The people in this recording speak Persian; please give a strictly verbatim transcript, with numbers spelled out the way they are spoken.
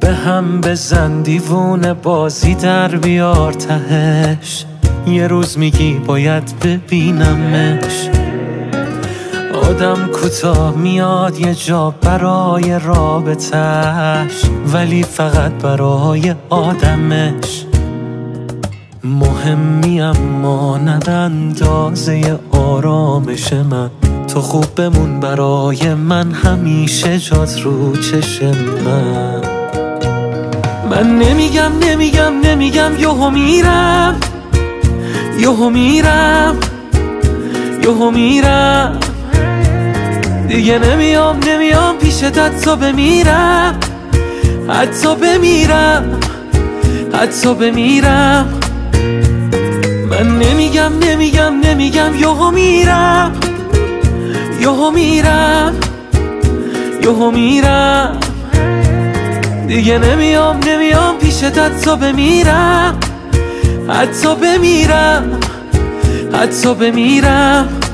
به هم بزن دیوونه بازی در بیار تهش، یه روز میگی باید ببینمش. آدم کوتاه میاد یه جا برای رابطش، ولی فقط برای آدمش. مهمی اما نه اندازه آرامش من، تو خوب بمون برای من، همیشه جات رو چشم من. من نمیگم نمیگم نمیگم یهو میرم، یهو میرم، یهو میرم، دیگه نمیام نمیام پیشت، حتی بمیرم، حتی بمیرم، حتی بمیرم. من نمیگم نمیگم نمیگم یهو میرم، یهو میرم، یهو میرم، دیگه نمیام نمیام پیشت، حتی بمیرم، حتی بمیرم، حتی بمیرم.